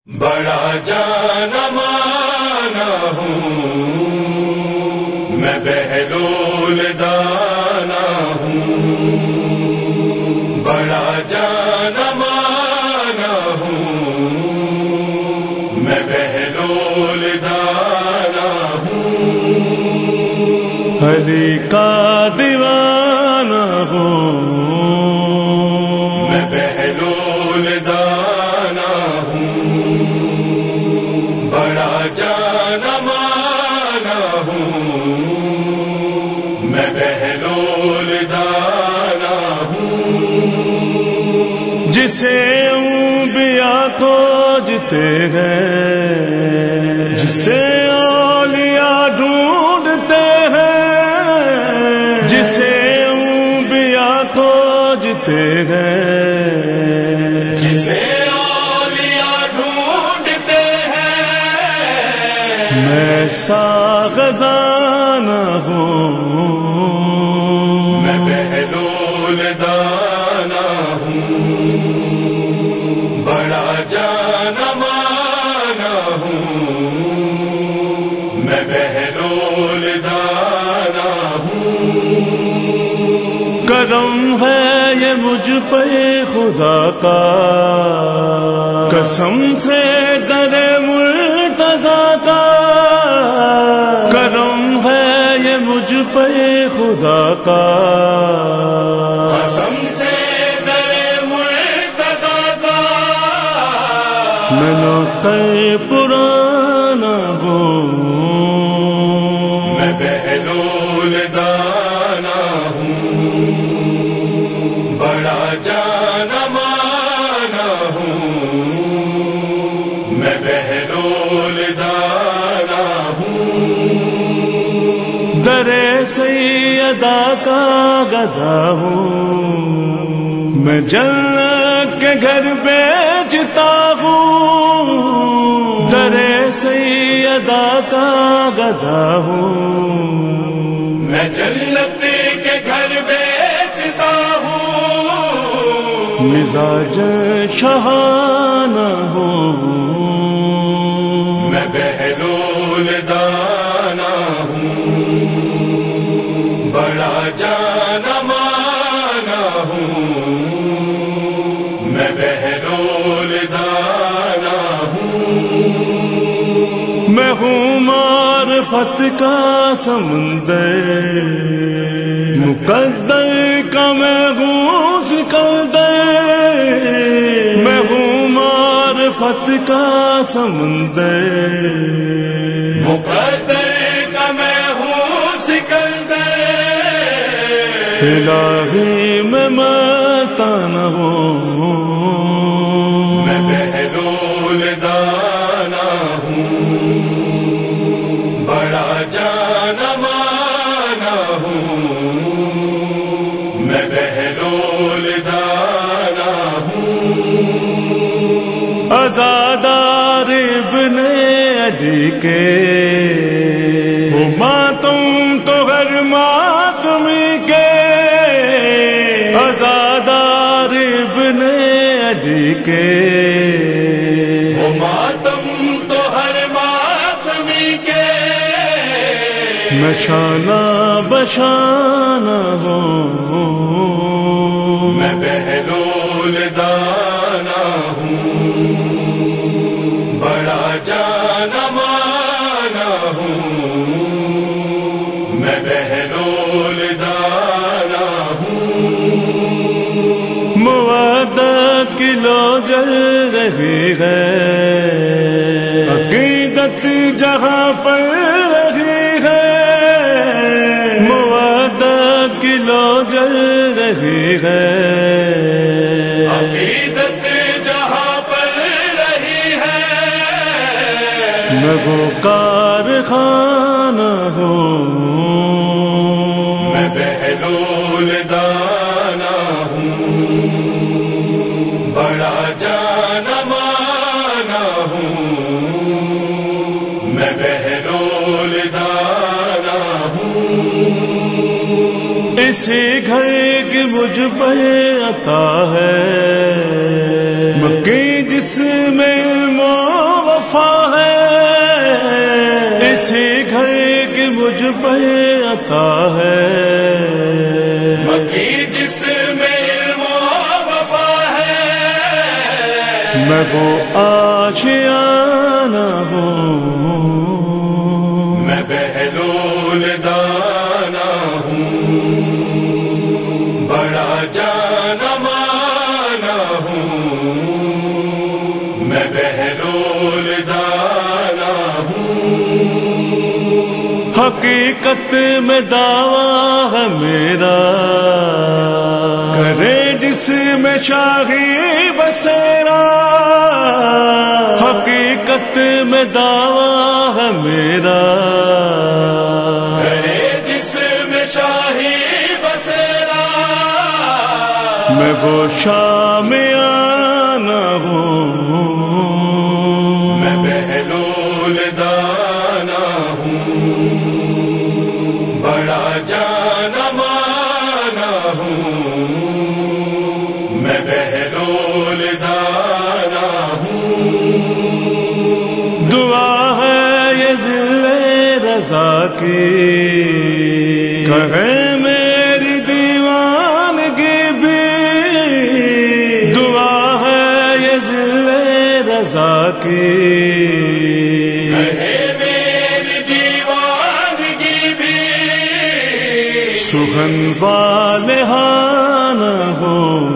بڑا جانا مانا ہوں میں بہلول دانا ہوں، بڑا جانا مانا ہوں میں بہلول دانا ہوں، علی کا دیوانہ ہوں میں بہلول دانا ہوں، بڑا جانا مانا ہوں میں بہلول دانا ہوں، جسے انبیاء کھوجتے ہیں، جسے اولیاء ڈھونڈتے ہیں، جسے انبیاء کھوجتے ہیں، جسے اولیاء ڈھونڈتے ہیں، میں سا خزانہ ہوں میں بہلول دانا ہوں، بڑا جانا مانا ہوں میں بہلول دانا ہوں، کرم ہے یہ مجھ پہ خدا کا، قسم سے در مرتضیٰ کا، کرم ہے یہ مجھ پہ خدا کا، قسم سے در مرتضیٰ کا، میں نوکر پرانا ہوں میں بہلول دانا ہوں، بڑا جانا مانا ہوں میں بہلول دانا ہوں، در سیدہ کا گدا ہوں، میں جنت کے گھر بیچتا ہوں، در سیدہ کا گدا ہوں، میں جنت کے گھر بیچتا ہوں، مزاج شہانہ ہوں میں بہلول دانا ہوں، بڑا جانا مانا ہوں میں بہلول دانا ہوں، میں ہوں معرفت کا سمندر، مقدر کا میں ہوں سکندر، میں ہوں معرفت کا سمندر، مقدر کا میں ہوں سکندر، الہی میں مستانہ ہوں میں بہلول دانا ہوں، بڑا جانا مانا ہوں میں بہلول دانا ہوں، عزادار ابن علی کے ہو ماتم تو ہر ماتمی کے، عزادار ابن علی کے وہ ماتم تو ہر ماتمی کے، میں شانہ بشانہ ہوں میں بہلول دانا ہوں، بڑا جانا مانا ہوں میں بہلول دانا ہوں، مودت کی لو جل رہی ہے، عقیدت جہاں پر رہی ہے، مودت کی لو جل رہی ہے، عقیدت جہاں پر رہی ہے، میں وہ کارخانہ ہوں میں بہلول دانا ہوں، بڑا جانا مانا ہوں میں بہلول دانا ہوں، اسی گھر کی مجھ پر عطا ہے مکی جس میں مجھ پر عطا ہے، مکی جس میں علم و وفا ہے، میں وہ آشیانہ ہوں، میں بہلول دانا ہوں، بڑا جانا مانا ہوں، میں بہلول دانا ہوں، حقیقت میں دعویٰ ہے میرا، کرے جس میں شاہی بسیرا، حقیقت میں دعویٰ ہے میرا، کرے جس میں شاہی بسیرا، میں وہ شامیانہ ہوں، میں بہلول دانا ہوں، بڑا جانا مانا ہوں، میں بہلول دانا ہوں، دعا ہے یہ ذل رضا کی، کہے میری دیوانگی بھی، دعا ہے یہ ذل رضا کی، کہے میری دیوانگی بھی، سخن والہانہ ہو،